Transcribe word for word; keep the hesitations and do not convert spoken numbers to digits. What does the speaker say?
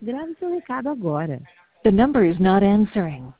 Grave seu recado agora. The number is not answering.